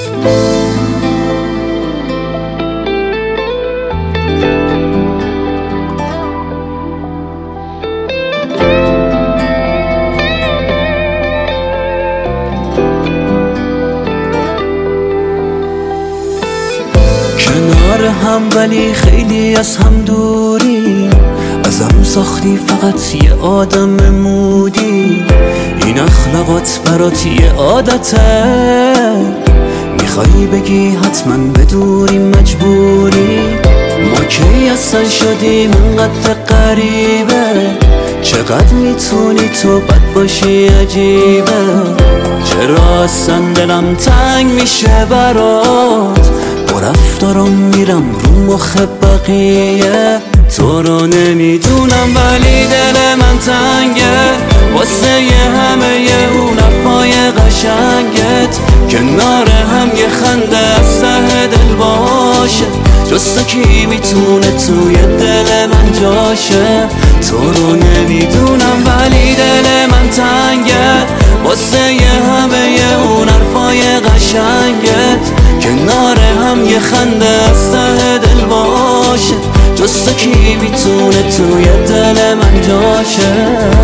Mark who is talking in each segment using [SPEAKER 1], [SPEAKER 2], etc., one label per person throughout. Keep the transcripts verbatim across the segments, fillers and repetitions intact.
[SPEAKER 1] کنار هم ولی خیلی از هم دوری، ازم ساختی فقط یه آدم مودی. این اخلاقات برات یه عادته، میخوای بگی حتما بدوری مجبوری. ما کی اصلا شدیم انقدر غریبه، چقدر میتونی تو بد باشی عجیبه. چرا اصلا دلم تنگ میشه برات، با رفتارم میرم رو مخ بقیه. تو رو نمیدونم ولی دل من تنگه، واسه یه همه یه اون حرفای قشنگت. کنار هم یه خنده از ته دل باشه، جز تو کی میتونه توی دل من جاشه. تو رو نمیدونم ولی دل من تنگه، واسه یه همه یه اون حرفای قشنگت. کنار هم یه خنده از ته دل باشه، جز تو کی میتونه توی دل من جاشه.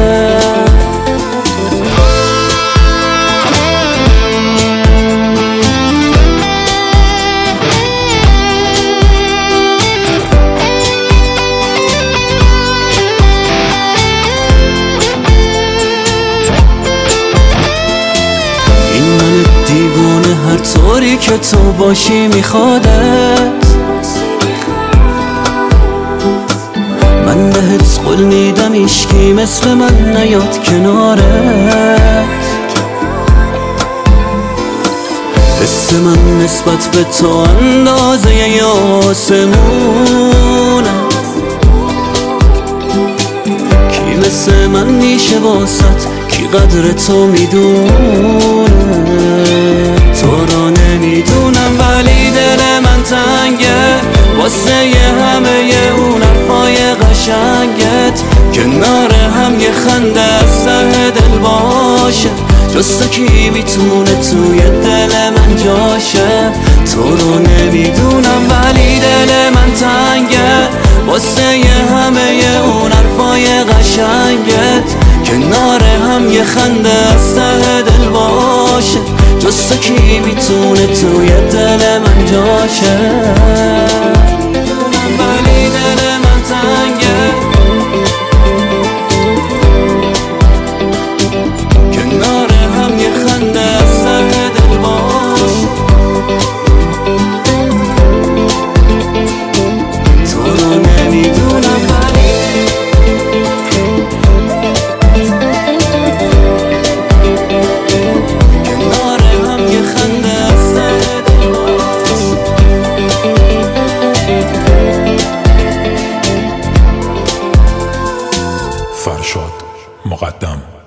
[SPEAKER 1] این من دیوونه هر طوری که تو باشی میخوادت، من بهت قول میدم عشقی مثل من نیاد کنارت. حس من نسبت به تو اندازه ی آسمونه، کی مثل من میشه واسط، کی قدر تو میدونه. تو رو نمیدونم ولی دل من تنگه، واسه یه همه یه اون حرفای قشنگت. کنار هم یه خنده از ته دل باشه، جز تو کی میتونه توی دل من جاشه. تو رو نمیدونم ولی دل من تنگه، واسه یه همه یه اون حرفای قشنگت. کنار هم یه خنده از ته دل باشه، جز تو کی میتونه توی دل من جاشه. ولی دل من تنگه، کنار هم یه خنده از ته دل باشه. تو رو نمیدونم ولی کنار هم یه خنده از ته دل باشه.
[SPEAKER 2] فرشاد مقدم.